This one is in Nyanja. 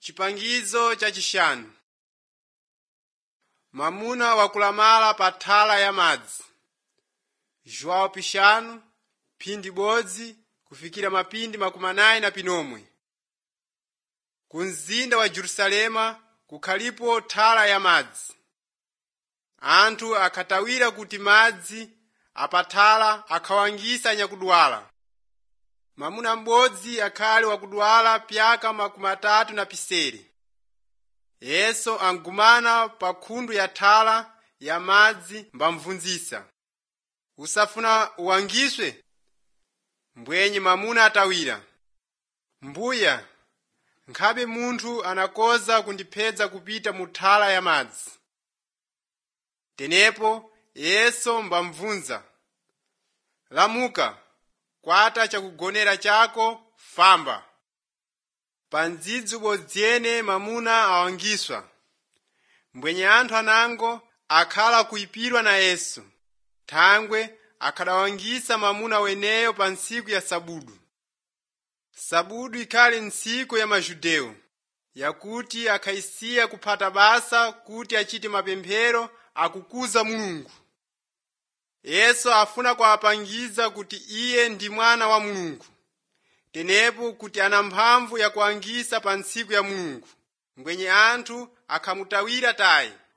Chipangizo chachishanu. Mwamuna wakulamala pa thala ya madzi. João pishanu, phindi bodzi kufikira mapindi 90. Ku mzinda wa Jerusalema kukhalipo thala ya madzi. Anthu akatawira kuti madzi apathala akhawangisa nyakudwala. Mwamuna m'bodzi akhali wakudwala pyaka 37. Yesu angumana pa khundu ya thala ya madzi mbamvunzisa. Usafuna uwangiswe? Mbwenyi mwamuna atawira. Mbuya, nkhabe munthu anakoza kundiphedza kupita mu thala ya madzi. Tenepo Yesu mbamvunza. Lamuka, kwata chakugonera chako, famba. Pa ndzidzi bodzene mwamuna awangiswa. Mbwenye anthu anango akhala kuipirwa na Yesu. Thangwe akhadawangisa mwamuna weneyo pa ntsiku ya sabudu. Sabudu ikhali ntsiku ya Majudeu, yakuti akhayisiya kuphata basa kuti achite mapemphero akukuza Mulungu. Yesu afuna kuwapangiza kuti iye ndi mwana wa Mulungu. Tenepo kuti ana mphamvu ya kuwangisa pa ntsiku ya Mulungu. Mbwenye anthu akhamutawira tayi.